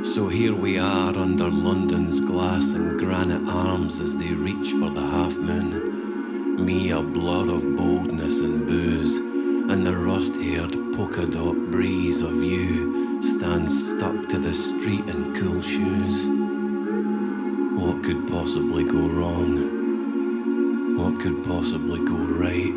So here we are under London's glass and granite arms as they reach for the half moon. Me a blur of boldness and booze, and the rust-haired polka dot breeze of you stands stuck to the street in cool shoes. What could possibly go wrong? What could possibly go right?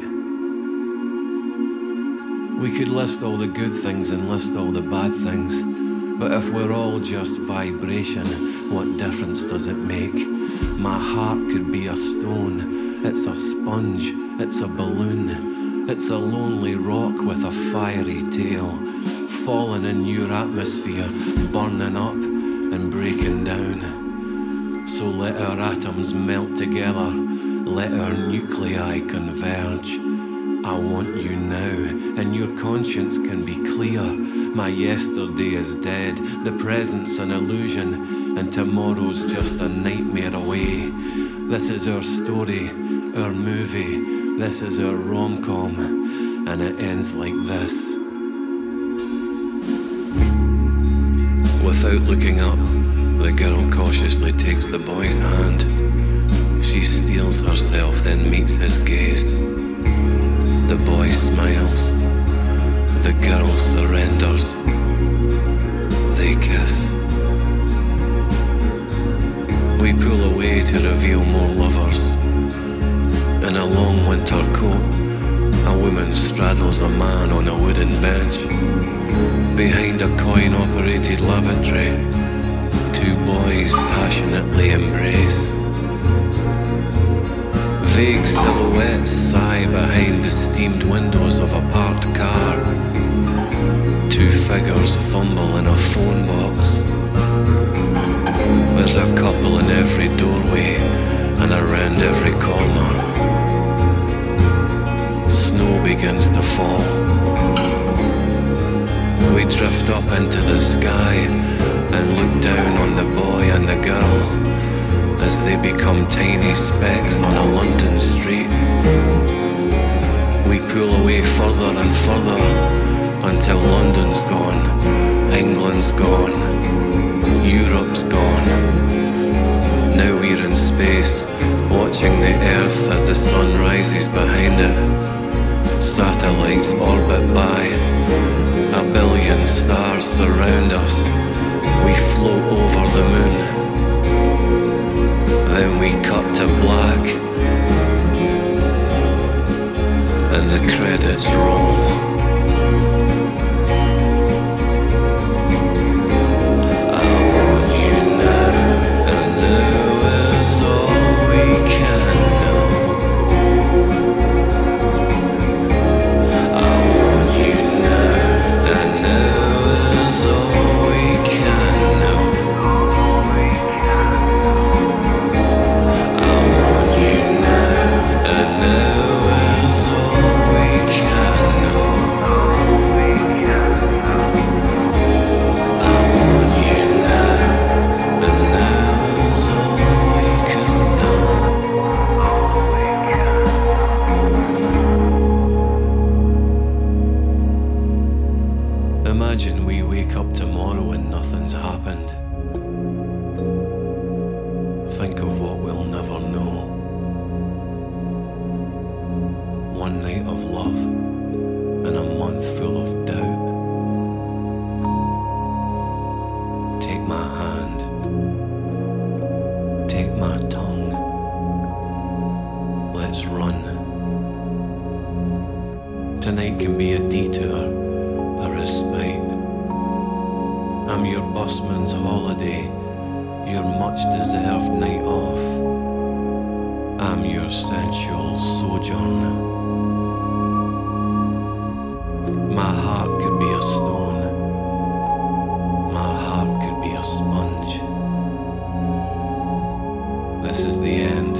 We could list all the good things and list all the bad things, but if we're all just vibration, what difference does it make? My heart could be a stone, it's a sponge, it's a balloon, it's a lonely rock with a fiery tail, falling in your atmosphere, burning up and breaking down. So let our atoms melt together, let our nuclei converge. I want you now, and your conscience can be clear. My yesterday is dead, the present's an illusion, and tomorrow's just a nightmare away. This is our story, our movie, this is our rom-com, and it ends like this. Without looking up, the girl cautiously takes the boy's hand. She steels herself, then meets his gaze. The boy smiles. The girl surrenders. They kiss. We pull away to reveal more lovers. In a long winter coat, a woman straddles a man on a wooden bench. Behind a coin-operated lavatory, two boys passionately embrace. Vague silhouettes sigh behind the steamed windows of a parked car. Two figures fumble in a phone box. There's a couple in every doorway and around every corner. Snow begins to fall. We drift up into the sky and look down on the boy and the girl as they become tiny specks on a London street. We pull away further and further until London's gone, England's gone, Europe's gone. Now we're in space, watching the Earth as the sun rises behind it. Satellites orbit by, a billion stars surround us. We float over the moon. Then we cut to black, and the credits roll. Imagine we wake up tomorrow and nothing's happened. Think of what we'll never know. One night of love and a month full of doubt. Take my hand. Take my tongue. Let's run. Tonight can be a detour, a respite. I'm your busman's holiday, your much-deserved night off. I'm your sensual sojourn. My heart could be a stone. My heart could be a sponge. This is the end.